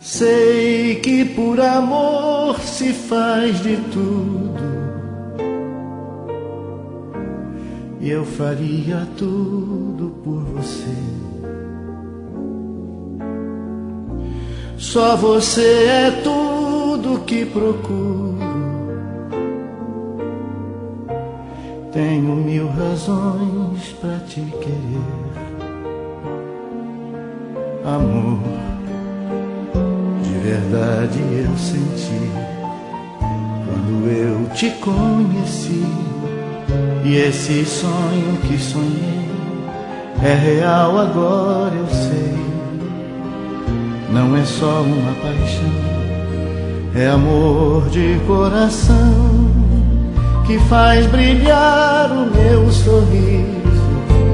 Sei que por amor se faz de tudo, e eu faria tudo por você. Só você é tudo que procuro. Tenho mil razões pra te querer. Amor, de verdade eu senti quando eu te conheci. E esse sonho que sonhei é real agora, eu sei. Não é só uma paixão, é amor de coração que faz brilhar o meu sorriso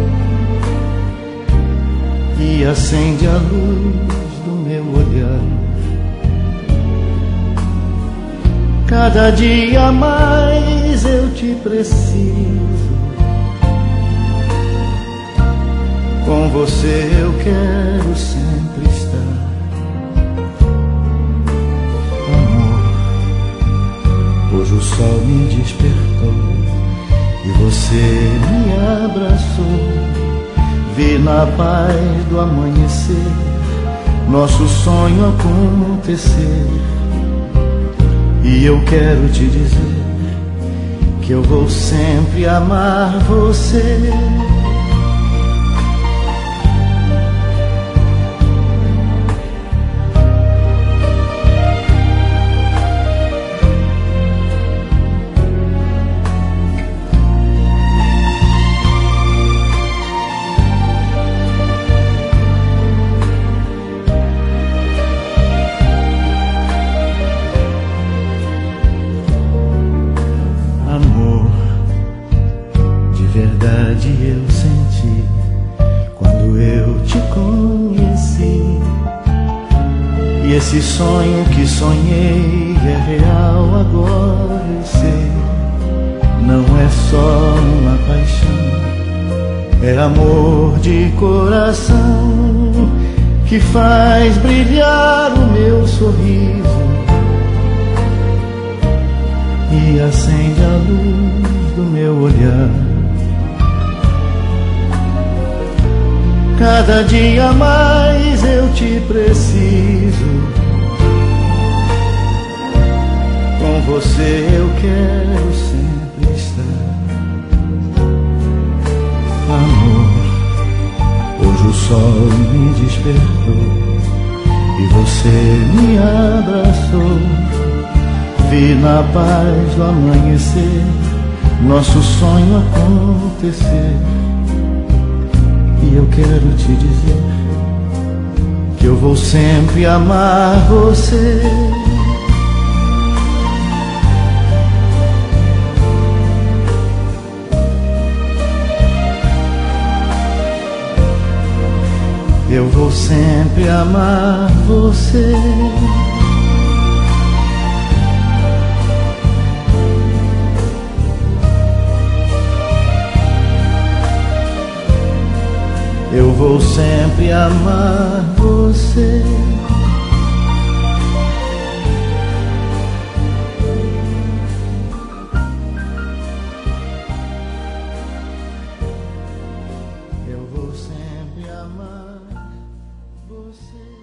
e acende a luz do meu olhar. Cada dia mais eu te preciso. Com você eu quero sempre estar. Amor, hoje o sol me despertou e você me abraçou. Vi na paz do amanhecer nosso sonho acontecer. E eu quero te dizer que eu vou sempre amar você. Verdade eu senti quando eu te conheci. E esse sonho que sonhei é real agora, eu sei. Não é só uma paixão, é amor de coração que faz brilhar o meu sorriso e acende a luz do meu olhar. Cada dia mais eu te preciso. Com você eu quero sempre estar. Amor, hoje o sol me despertou e você me abraçou. Vi na paz do amanhecer nosso sonho acontecer. E eu quero te dizer que eu vou sempre amar você. Eu vou sempre amar você. Eu vou sempre amar você. Eu vou sempre amar você.